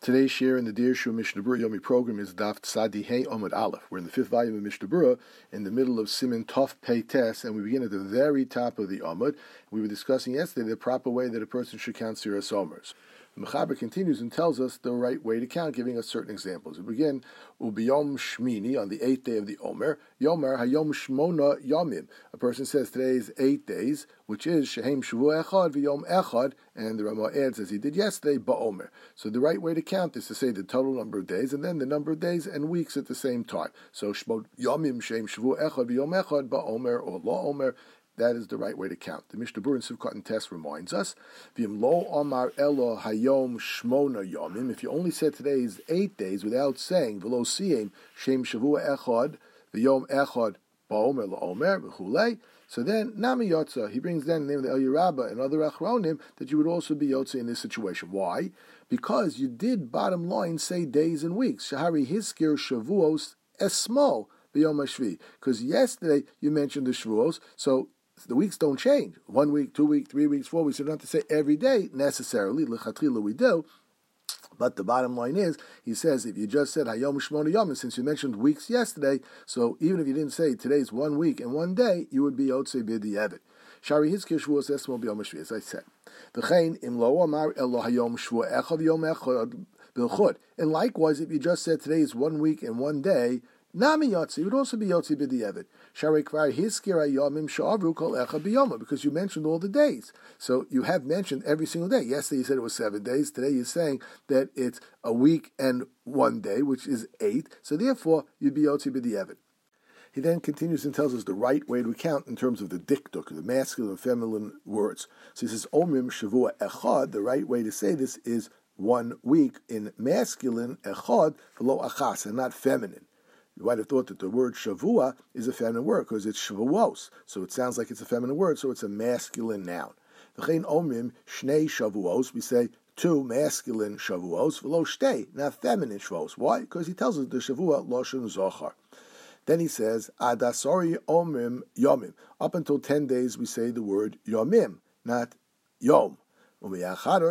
Today's share in the Dirshu Mishnah Berurah Yomi program is Daf Tzadi Hey Omid Aleph. We're in the fifth volume of Mishnah Berurah, in the middle of Siman Tov Pei Tes, and we begin at the very top of the Omid. We were discussing yesterday the proper way that a person should count Siras Omers. The Mechaber continues and tells us the right way to count, giving us certain examples. We begin, Ubiyom Shmini, on the 8th day of the Omer, Yomer Hayom Shmona Yomim. A person says today is 8 days, which is Shehem Shavu Echad V'Yom Echad, and the Rama adds, as he did yesterday, Ba'omer. So the right way to count is to say the total number of days, and then the number of days and weeks at the same time. So Shmot Yomim Shehem Shavu Echad V'Yom Echad Ba'omer or La Omer. That is the right way to count. The Mishnah Berurah in Sivkot and Tes reminds us, V'im lo Amar Elo Hayom Shmona Yomim. If you only said today is 8 days without saying V'lo Siyem Shem Shavua Echad V'Yom Echad Ba'omer LaOmer V'chulei. So then Nami Yotza, he brings then the name of the El Yerabba and other Achronim that you would also be Yotza in this situation. Why? Because you did bottom line say days and weeks. Shahari Hiskir Shavuos Esmo V'Yom HaShvi. Because yesterday you mentioned the Shavuos, so the weeks don't change. 1 week, 2 weeks, 3 weeks, 4 weeks. You don't have to say every day necessarily. L'chatchila we do. But the bottom line is, he says, if you just said Hayom Shmona Yom, since you mentioned weeks yesterday, so even if you didn't say today's 1 week and 1 day, you would be Yotzei B'Di'evet. Shari Hizkir Shavuos Esmo B'Yom HaShvi, as I said. V'chein im lo amar elo Hayom Shavu Echad V'Yom Echad B'Chud. And likewise, if you just said today is 1 week and 1 day, Nami Yotzi would also be Yotzi B'Di'evet. Shari Kvar Hiskir Hayomim Sha'avru Kol Echad B'Yoma, because you mentioned all the days. So you have mentioned every single day. Yesterday you said it was 7 days. Today you're saying that it's a week and 1 day, which is 8. So therefore, you'd be Yotzi B'Di'evet. He then continues and tells us the right way to count in terms of the dikduk, the masculine and feminine words. So he says, Omrim Shavua Echad, the right way to say this is 1 week in masculine, Echad, v'lo achas, and not feminine. You might have thought that the word shavua is a feminine word because it's shavuos. So it sounds like it's a feminine word, so it's a masculine noun. V'chein omrim shnei shavuos, we say 2 masculine shavuos, v'lo shtei, not feminine shavuos. Why? Because he tells us the shavua loshen zochar. Then he says, adasori omrim yomim. Up until 10 days we say the word yomim, not yom. From the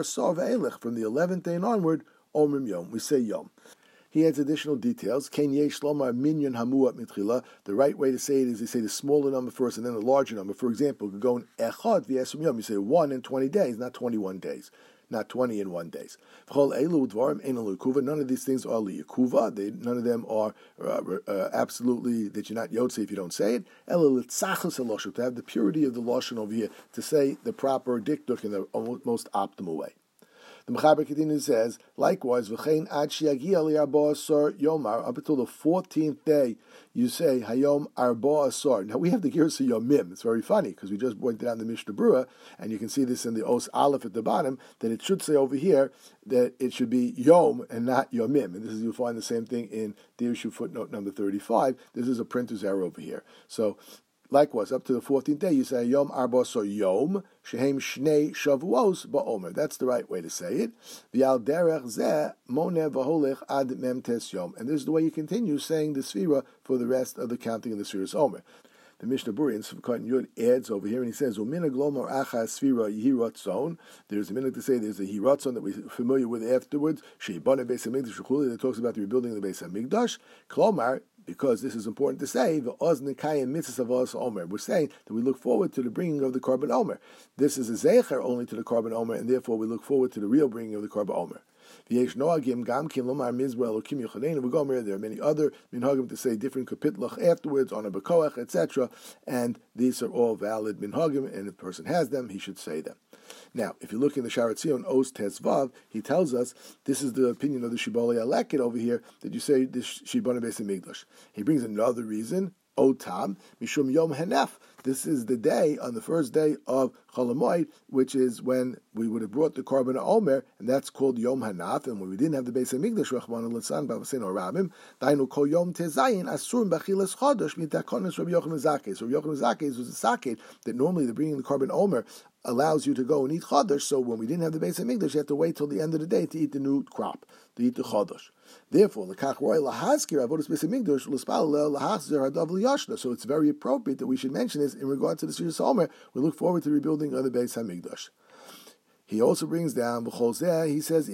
11th day and onward, omrim yom, we say yom. He adds additional details. The right way to say it is you say the smaller number first and then the larger number. For example, you could go in echad v'yesrim yom. You say 1 in 20 days, not 21 days, not 20 in 1 days. None of these things are liyikuva. None of them are absolutely that you're not yotze if you don't say it. To have the purity of the lashon over here, to say the proper dikduk in the most optimal way. The Mechaber continues says, likewise, v'chein ad sheyagia li'arba asar yomar, up until the 14th day, you say Hayom arba asar. Now we have the Gersa Yomim. It's very funny because we just pointed out in the Mishnah Berurah, and you can see this in the Os Aleph at the bottom, that it should say over here that it should be Yom and not Yomim. And this is, you'll find the same thing in Dirshu footnote number 35. This is a printer's error over here. So likewise, up to the 14th day, you say Yom Arba so Yom Shehem Shnei Shavuos Ba'omer. That's the right way to say it. V'al derech zeh moneh v'holech ad mem tes yom. And this is the way you continue saying the Sfira for the rest of the counting of the Sfiras Omer. The Mishnah Berurah in Sivkot and Yud adds over here, and he says, U'minag lomar achas Sfira yihiratzon. There's a minute to say there's a hiratzon that we're familiar with afterwards. Sheibane Beis HaMikdash Shechuli, that talks about the rebuilding of the Beis HaMikdash. Klomar, because this is important to say, we're saying that we look forward to the bringing of the Korban Omer. This is a zecher only to the Korban Omer, and therefore we look forward to the real bringing of the Korban Omer. There are many other minhagim to say different kapitlach afterwards on a bekoach, etc., and these are all valid minhagim, and if the person has them, he should say them. Now, if you look in the Sharat Zion, Os Tezvav, he tells us this is the opinion of the Shibbolei Aleket over here, that you say this Shibbolei Beis HaMikdash. He brings another reason, Otam, Mishum Yom Hanef. This is the day, on the first day of Chol Hamoed, which is when we would have brought the Korban Omer, and that's called Yom Hanaf. And when we didn't have the Beis HaMikdash, Rachmana Litzlan, Bavasein or Rabim, Dainu Kol Yom Tezayin, Asurim Bachilas Chodosh, Mitakonis Rabbi Yochanan Zakes. So Rabbi Yochanan Zakes was a saked that normally the bringing the Korban Omer allows you to go and eat Chodosh. So when we didn't have the Beis HaMikdash, you had to wait till the end of the day to eat the new crop, to eat the Chodosh. Therefore, l'kach roy lahazkir avodas Beis HaMikdash l'spal lahachzer hadav liyashna. So it's very appropriate that we should mention this in regard to the Sfiras Omer. We look forward to the rebuilding of the Beis HaMikdash. He also brings down, he says,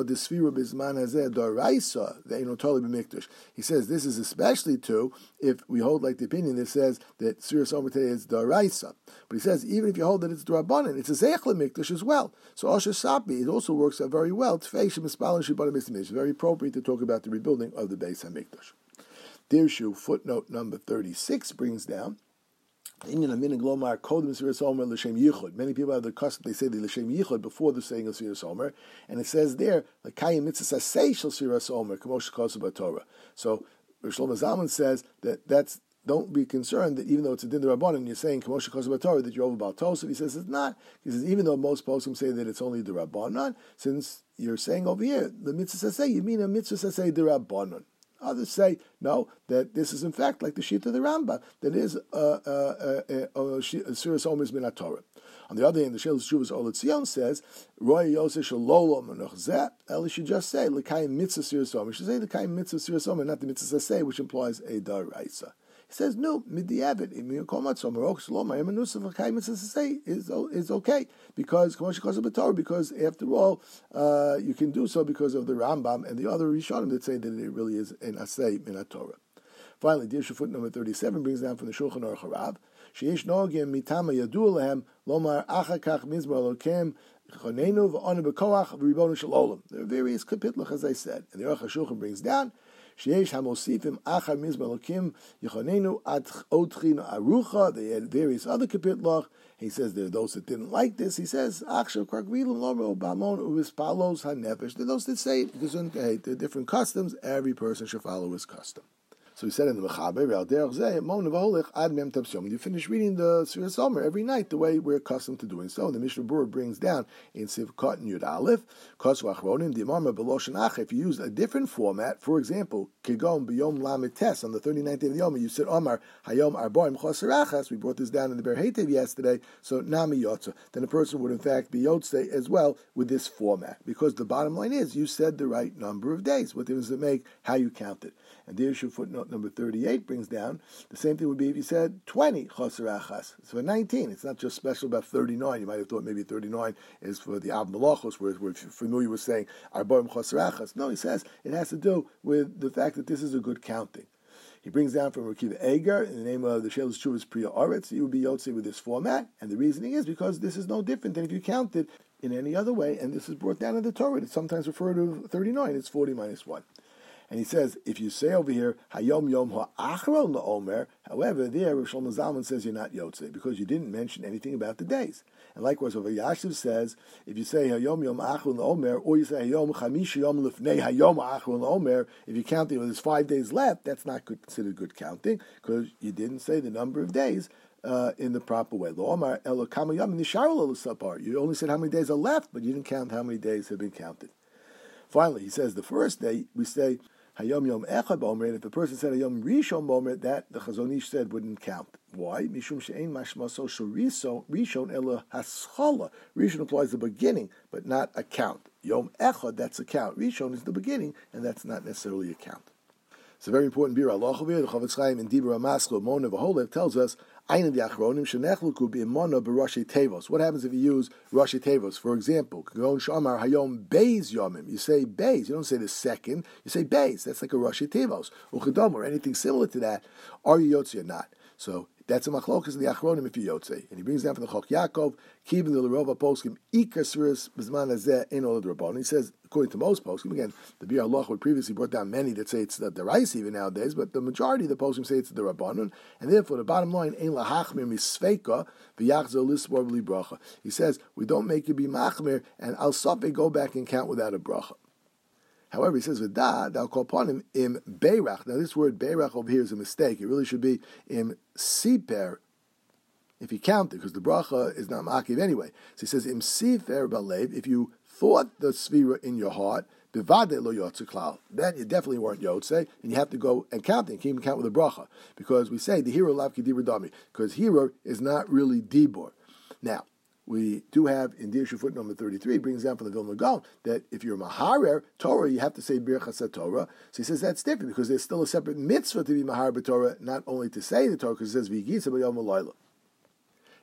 he says this is especially true if we hold like the opinion that says that Sfiras Omer today is Daraisa. But he says, even if you hold that it's Darabanan, it's a Zeich LeMikdash as well. So Osher Sapi, it also works out very well. It's very appropriate to talk about the rebuilding of the Beis HaMikdash. Dirshu, footnote number 36, brings down, many people have the custom, they say the L'Shem Yichud before the saying of Sfiras Omer, and it says there, L'Kayim Mitzvah Sasei Shel Sfiras Omer, K'mosh Kosu B'Torah. So Shlomo Zalman says that's don't be concerned that even though it's a din d'Rabbanan and you're saying K'mosh Kosu B'Torah that you're over Baal Tosef. He says it's not. He says even though most poskim say that it's only d'Rabbanan, since you're saying over here the Mitzvah Sasei, you mean a Mitzvah Sasei d'Rabbanan. Others say, no, that this is in fact like the sheet of the Rambam, that is Sfiras Omer is min Torah. On the other hand, the Sheilus Shuvas Or L'Tzion says, Roy Yosef Shalolo Menoch Zeh, Eli should just say, L'Kayim Mitzvah Sfiras Omer. He should say L'Kayim Mitzvah Sfiras Omer, not the Mitzvah Saseh, which implies a Daraisa. He says, no, Midiavet, is okay, because because after all, you can do so because of the Rambam and the other Rishonim that say that it really is an Aseh min Torah. Finally, Dirshu foot number 37 brings down from the Shulchan Aruch Harav, Sheish Nogim Mitama Yadu Lehem Lomar Achakach Mizmar Elokem Chonenu V'Onu B'Koach V'Ribonu Shel Olam. There are various kapitluch, as I said, and the Aruch HaShulchan brings down Sheish Hamosifim Achar Mizmar Elokim Yechonenu Ad Otchin Arucha. They had various other kapitluch. He says there are those that didn't like this. He says Achshav Kragvilim Lomo Bamon Uvispalos HaNefesh. There are those that say it doesn't. There are different customs. Every person should follow his custom. So he said in the Mechaber, you finish reading the Sfiras Omer every night the way we're accustomed to doing so. And the Mishnah Berurah brings down in Sivkot and Yud Aleph, if you use a different format, for example, Kigom B'Yom Lamed Tes, on the 39th day of the Yom, you said Omar Hayom Arboim Chosarachas. We brought this down in the Ber Heitev yesterday. So Nami Yotza. Then a person would in fact be Yotzei as well with this format, because the bottom line is you said the right number of days. What difference does it make how you count it? And there's your footnote number 38 brings down, the same thing would be if you said 20 Chosar Achas. It's for 19. It's not just special about 39. You might have thought maybe 39 is for the Av Malachos, where we're familiar with saying Arboim Chosar Achas. No, he says it has to do with the fact that this is a good counting. He brings down from Rekiva Eger, in the name of the Sheilus Shuvas Priya Oretz, you would be Yotzei with this format, and the reasoning is because this is no different than if you counted in any other way, and this is brought down in the Torah. It's sometimes referred to 39, it's 40 minus 1. And he says, if you say over here, Hayom Yom Ha'achron La'omer, however, there, Rav Shlomo Zalman says you're not Yotzei, because you didn't mention anything about the days. And likewise, over Yashiv says, if you say Hayom Yom Ha'achron La'omer, or you say Hayom Chamish Yom Lefnei Hayom Ha'achron La'omer, if you're counting there's 5 days left, that's not considered good counting, because you didn't say the number of days in the proper way. You only said how many days are left, but you didn't count how many days have been counted. Finally, he says the first day, we say Hayom Yom Echad B'Omer, and if the person said Hayom Rishon B'Omer, that the Chazon Ish said wouldn't count. Why? Mishum she'ein mashmaso Rishon ela haschala. Rishon implies the beginning, but not a count. Yom Echad, that's a count. Rishon is the beginning, and that's not necessarily a count. It's a very important beer. Allah the Chavetz Chaim in Dibur HaMaskil Mona V'Holev tells us what happens if you use Rashi Tevos? For example, you say Beis. You don't say the second. You say Beis. That's like a Rashi Tevos. Or anything similar to that. Are you Yotzi or not? So that's a machlokas in the Achronim if you Yotze. And he brings down from the Chok Yaakov, Kibin the Lerova Poskim, Ikar Sfiras B'Zman Hazeh in all the Rabbanon. He says, according to most poskim, again, the Bir Allah would previously brought down many that say it's the Daraisa even nowadays, but the majority of the poskim say it's the Rabbanon, and therefore the bottom line, Ein lahachmir misveika v'yachzor lisbor b'li bracha. He says, we don't make you be machmir, and al safek go back and count without a bracha. However, he says, V'da, thou call upon him im beirach. Now this word beirach over here is a mistake. It really should be im siper, if you count it, because the bracha is not makiv anyway. So he says, im siper balev, if you thought the svira in your heart, bivade lo yotze klal, then you definitely weren't yotze, and you have to go and count it, and keep count with a bracha. Because we say, the hero lav ki dibur dami, because hero is not really dibur. Now, we do have in Dirshu foot number 33, brings down from the Vilna Gaon, that if you're Maharer Torah, you have to say Birchas Torah. So he says that's different, because there's still a separate mitzvah to be Maharer Torah, not only to say the Torah, because it says V'yigisa b'yom ha'layla.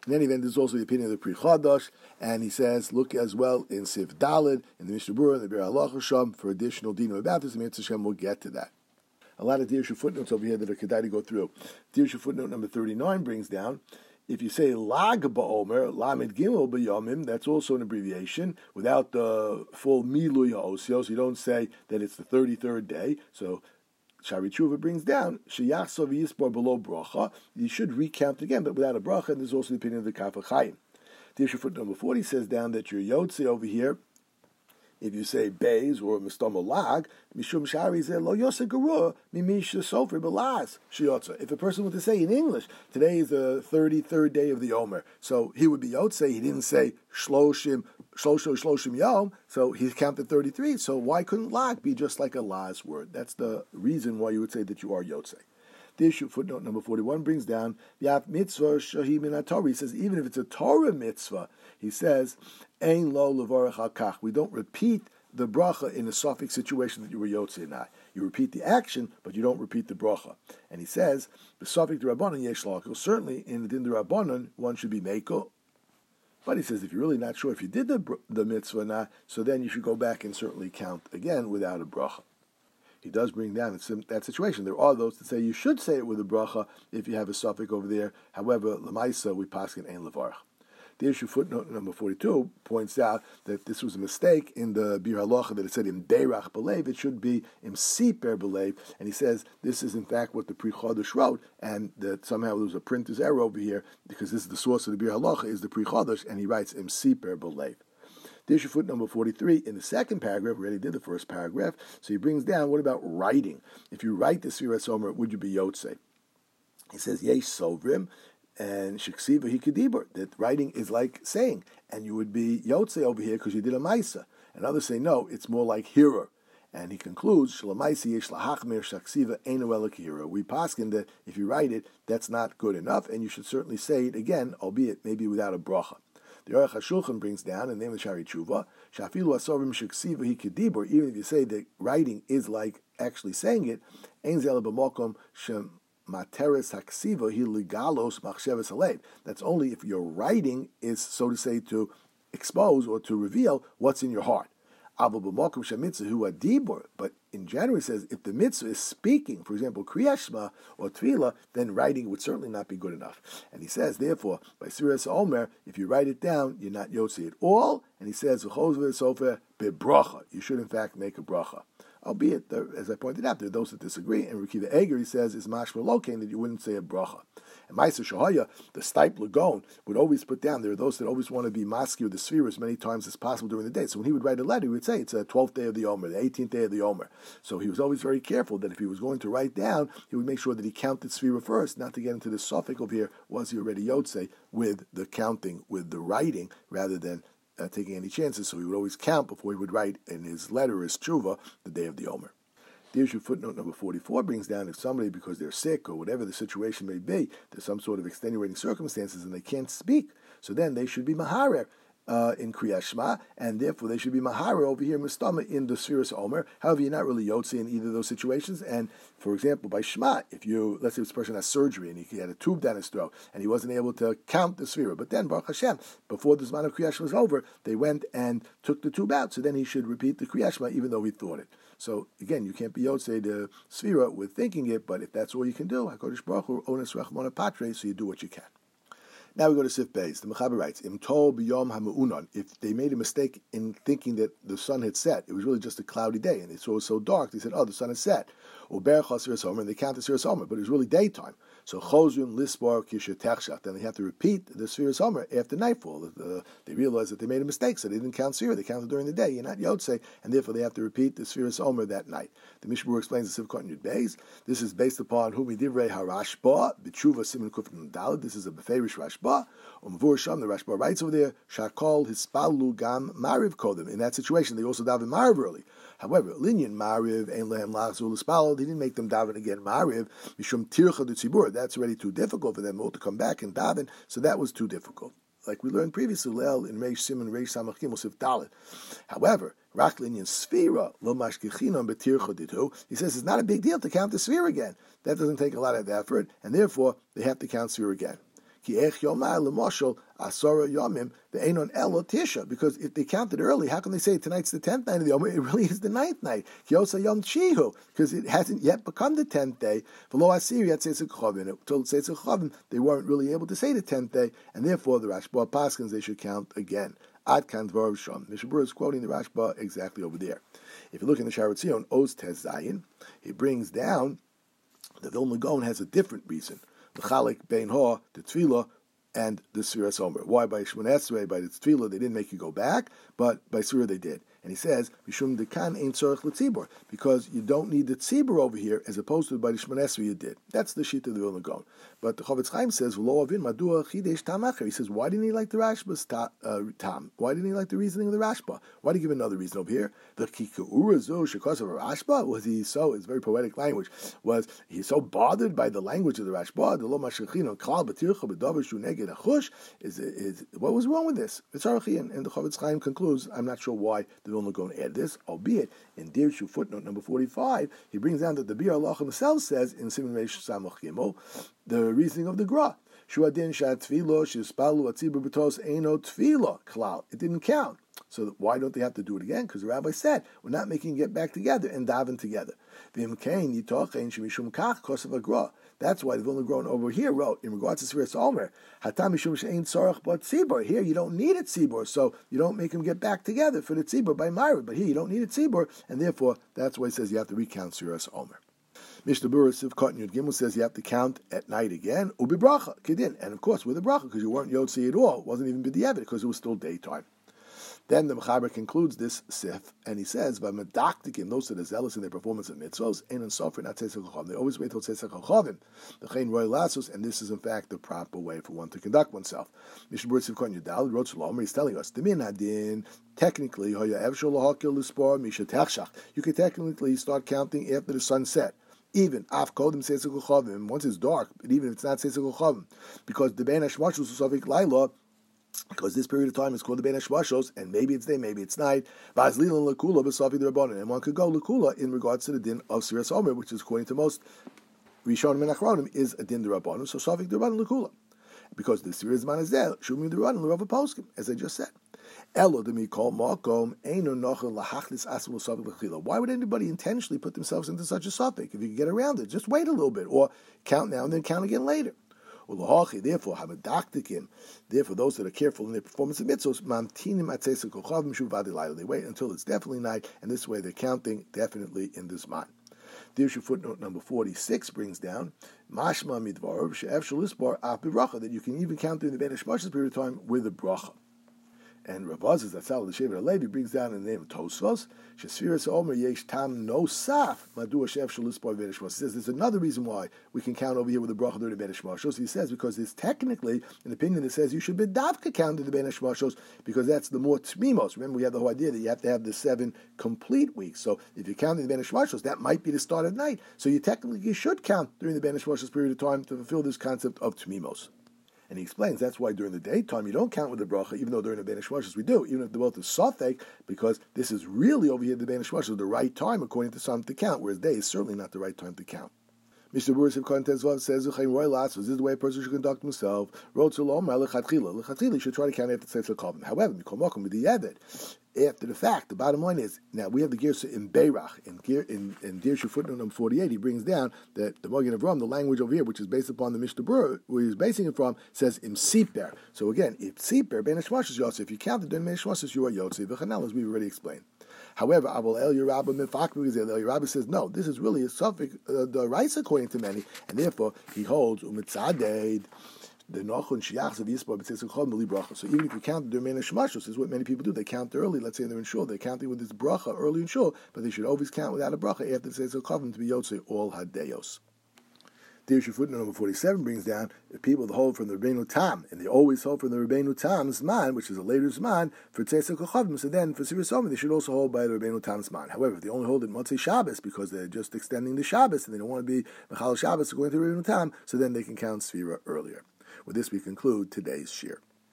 In any event, there's also the opinion of the Pri Chadash, and he says, look as well in Sif Daled, in the Mishnah Berurah, and the Bir Halacha Sham, for additional dinim about this, and Mitzvah Shem will get to that. A lot of Dirshu footnotes over here that are kedai to go through. Dirshu footnote number 39 brings down, if you say Lag Ba'omer, Lamed Gimel B'Yomim, that's also an abbreviation, without the full Milui Ha'osio, so you don't say that it's the 33rd day, so Shari Tshuva brings down, Sheyachsov Yisbar below bracha, you should recount again, but without a bracha, and there's also the opinion of the Kaf HaChaim. Dirshu footnote number 40 says down that your Yotze over here, if you say Beis or Mistama Lag, Mishum Shari zeh lo yoseh gerua mimish sofer belaz sheyotza. If a person were to say in English, today is the 33rd day of the Omer, so he would be Yotze. He didn't say Shloshim Yom, so he counted 33. So why couldn't Lag be just like a Laz word? That's the reason why you would say that you are Yotze. The issue, footnote number 41, brings down Yaf mitzvah shahim in Torah. He says even if it's a Torah mitzvah, he says ein lo levarach hakach. We don't repeat the bracha in a suffix situation that you were Yotze not. You repeat the action, but you don't repeat the bracha. And he says the suffix d'Rabbanan yesh lakel. Certainly in the din d'Rabbanan one should be meiko. But he says if you're really not sure if you did the mitzvah or not, so then you should go back and certainly count again without a bracha. He does bring down that situation. There are those that say you should say it with a bracha if you have a suffix over there. However, l'maisa we paskin ein levarach. The issue footnote number 42 points out that this was a mistake in the Bir Halacha that it said im beirach belev. It should be im siper belev, and he says this is in fact what the Pri Chodesh wrote, and that somehow there was a printer's error over here because this is the source of the Bir Halacha is the Pri Chodesh, and he writes im siper belev. The issue foot number 43, in the second paragraph, we already did the first paragraph, so he brings down, what about writing? If you write the Sfiras Omer, would you be Yotze? He says, Yesh Sovrim, and Sheksiva Hikadibur, that writing is like saying, and you would be Yotze over here because you did a Maisa. And others say, no, it's more like hearer. And he concludes, Shalamaisi Yesh Lahachmir Shaksiva Einu Elok Hira. We paskin that if you write it, that's not good enough, and you should certainly say it again, albeit maybe without a bracha. The Aruch HaShulchan brings down, in the name of Shari Tshuva, Shafilu Asorim Sheksiva Hikadibur, even if you say that writing is like actually saying it, Ein Zela B'mokom Shem Materes Haksiva Hi Ligalos Machsheves Alev. That's only if your writing is, so to say, to expose or to reveal what's in your heart. But in general, he says, if the mitzvah is speaking, for example, Kriyat Shema or Tefillah, then writing would certainly not be good enough. And he says, therefore, by Sfiras Omer, if you write it down, you're not Yotze at all. And he says, you should in fact make a bracha. Albeit, as I pointed out, there are those that disagree. And Rekiva Eger, he says, is mashma lokain that you wouldn't say a bracha. And Ma'aser Shahaya, the Stipe Lagon, would always put down, there are those that always want to be maski with the sphere as many times as possible during the day. So when he would write a letter, he would say it's the 12th day of the Omer, the 18th day of the Omer. So he was always very careful that if he was going to write down, he would make sure that he counted sphere first, not to get into the suffix over here, was he already Yotze, with the counting, with the writing, rather than taking any chances. So he would always count before he would write in his letter, his tshuva, the day of the Omer. The issue footnote number 44 brings down if somebody, because they're sick or whatever the situation may be, there's some sort of extenuating circumstances and they can't speak, so then they should be maharer in Kriyat Shema, and therefore they should be maharer over here mistama in the Sfiras Omer. However, you're not really Yotze in either of those situations. And for example, by Shema, if you, let's say this person has surgery and he had a tube down his throat and he wasn't able to count the Sfira, but then Baruch Hashem, before the Zman of Kriyat Shema was over, they went and took the tube out, so then he should repeat the Kriyat Shema even though he thought it. So again, you can't be Yotze the Sfira with thinking it, but if that's all you can do, HaKadosh Baruch Hu Ones Rachmana Patre, so you do what you can. Now we go to Sif Beis. The Mechaber writes, Im tol b'yom ha'me'unon. If they made a mistake in thinking that the sun had set, it was really just a cloudy day, and they saw it was so dark, they said, oh, the sun has set. Or berach ha'siras homer, and they counted siras homer, but it was really daytime. So chozun lisbar kishetechshat. Then they have to repeat the siras homer after nightfall. They realized that they made a mistake, so they didn't count sira. They counted during the day. You're not Yotze, and therefore they have to repeat the siras homer that night. The Mishnah Berurah explains the Sif Katan Yud Beis. This is based upon Humi Divrei HaRashba, B'tshuva Siman Kuf Daled. This is a beferish Rashba. Umvur Sham, the Rashba writes over there, Shakol Hispalu Gam Mariv Kodem. In that situation, they also daven Mariv early. However, Linyan Mariv, Ein Lehem Lachzul Hispalo, they didn't make them daven again Mariv, Mishum Tircha de Tzibur. That's already too difficult for them all to come back and daven, so that was too difficult. Like we learned previously, Leil in Reish Simon, Reish Samachim, Osif Dalet. However, Rak Linyan Sfira, Lo Mashkichinon Betircha Ditu, he says it's not a big deal to count the Sfira again. That doesn't take a lot of effort, and therefore they have to count Sfira again. Because if they counted early, how can they say tonight's the 10th night of the Omer? It really is the 9th night. Because it hasn't yet become the 10th day. Until Tzeitzei Chavim, they weren't really able to say the 10th day, and therefore the Rashba Paskins, they should count again. Ad kan dvar sham. Mishnah Berurah is quoting the Rashba exactly over there. If you look in the Shaarei Tzion, Oz Tez Zayin, he brings down the Vilna Gaon has a different reason. The Chalik Bein Ha, the Tefillah, and the Sfiras Omer. Why by Shemon Esrei, by the Tefillah, they didn't make you go back, but by Sfira they did. And he says, Mishum dekan ein tzorich l'tzibur, because you don't need the tzibur over here, as opposed to by the Shemon Esrei you did. That's the sheet of the Vilna Gaon. But the Chavetz Chaim says, V'lo avin madua chidesh tam acher. He says, why didn't he like the Rashba's tam? Why didn't he like the reasoning of the Rashba? Why did he give another reason over here? The kikura zo shekos of a Rashba, was he so, it's very poetic language, was he so bothered by the language of the Rashba, the lo mashachino kal b'tircha b'davar shu neged achush, is what was wrong with this? It's Arachi, and the Chavetz Chaim concludes, I'm not sure why the Vilna Gaon add this, albeit in Dirshu footnote number 45, he brings down that the Bir Allah himself says in Siman Reish Samach Gimel, the reasoning of the Gra. Shuadin shat tefilo shispalu atzibur b'tos eino tefilo klal. It didn't count. So why don't they have to do it again? Because the rabbi said we're not making it get back together and daven together. V'imkein yitochein shemishum kach kosav agra. That's why the Vilna Gaon over here wrote in regards to Sfiras Omer, Hatam mishum she'ein tzorach but tzibur. Here you don't need a tzibur, so you don't make them get back together for the tzibur by Myra. But here you don't need a tzibur, and therefore that's why he says you have to recount Sfiras Omer. Mishnah Berurah Sivkot Yud Gimel says you have to count at night again, ubi bracha, kedin, and of course with a bracha, because you weren't Yotzi at all. It wasn't even b'diavad, because it was still daytime. Then the Mechaber concludes this sif, and he says, "V'medaktikim, those that are zealous in their performance of mitzvos, ein and sofer not tzeitzei chachavim. They always wait till tzeitzei chachavim. The chein roy lasos, and this is in fact the proper way for one to conduct oneself." Mishnah Berurah Sivkot Yudal wrote Shalom. He's telling us, "Demin hadin technically hoya evshol lahakil l'spor misha techshach." You can technically start counting after the sun set. Even af kodim tzeitzei chachavim, once it's dark, but even if it's not tzeitzei chachavim, because the bein hashmashos usavik laila. Because this period of time is called the Bein HaShvashos, and maybe it's day, maybe it's night. And one could go Lakula in regards to the din of Sfiras Omer, which is according to most Rishonim and Achronim is a din d'Rabbanan, so Safik d'Rabbanan Lakula. Because the Sfiras Man is there, Shumim d'Rabbanan l'Rav Poskim, as I just said. Why would anybody intentionally put themselves into such a suffix if you can get around it? Just wait a little bit, or count now and then count again later. Therefore, have a daktikim. Therefore, those that are careful in their performance of mitzvos, they wait until it's definitely night, and this way they're counting definitely in this man. Dirshu footnote number 46 brings down mashma midvar she'ef shalisbar af b'bracha, that you can even count during the Bein HaShvashos period of time with a bracha. And Rav Azaz Zatzal the Shevet Alevi brings down in the name of Tosfos, Shesfiras Omer Yesh Tam Nosaf Madua Shef Shalusbar Bein HaShvashos. He says there's another reason why we can count over here with the bracha during the Bein HaShvashos. He says because there's technically an opinion that says you should be davka counting the Bein HaShvashos because that's the more tmimos. Remember, we have the whole idea that you have to have the 7 complete weeks. So if you're counting the Bein HaShvashos, that might be the start of night. So you technically should count during the Bein HaShvashos period of time to fulfill this concept of tmimos. And he explains that's why during the daytime you don't count with the bracha, even though during the Bein HaShvashos we do, even if the both is safek, because this is really over here the Bein HaShvashos, the right time according to some to count, whereas day is certainly not the right time to count. Mishnah Berurah Sivkot Tezvav says, "This is the way a person should conduct himself." Lechatchila should try to count after tzeitzei chachavim. However, with the Yeved, after the fact, the bottom line is now we have the Gersa in Beirach in Dirshu footnote number 48. He brings down that the Magen Avraham, the language over here, which is based upon the Mishnah Berurah, where he's basing it from, says im siper. So again, if siper Bein HaShvashos yotze, if you count the Bein HaShvashos, you are yotze v'chanal, as we already explained. However, Abul El Yerabba Mifakri El Yerabba says no. This is really a suffix, the rice according to many, and therefore he holds umitzaded the nochun shiachs of yisbar b'tzetzei chol mili bracha. So even if you count the Bein HaShvashos, this is what many people do. They count early. Let's say they're in shul, they're counting with this bracha early in shul, but they should always count without a bracha after tzeitzei chachavim to be yotze all hadeyos. Dirshu footnote number 47 brings down the people that hold from the Rabbeinu Tam, and they always hold from the Rabbeinu Tam's man, which is a later Zman, for tzeitzei chachavim. So then, for Sfiras Omer, they should also hold by the Rabbeinu Tam's man. However, if they only hold it Motzei Shabbos, because they're just extending the Shabbos, and they don't want to be Mechal Shabbos according to Rabbeinu Tam, so then they can count Sfira earlier. With this, we conclude today's shir.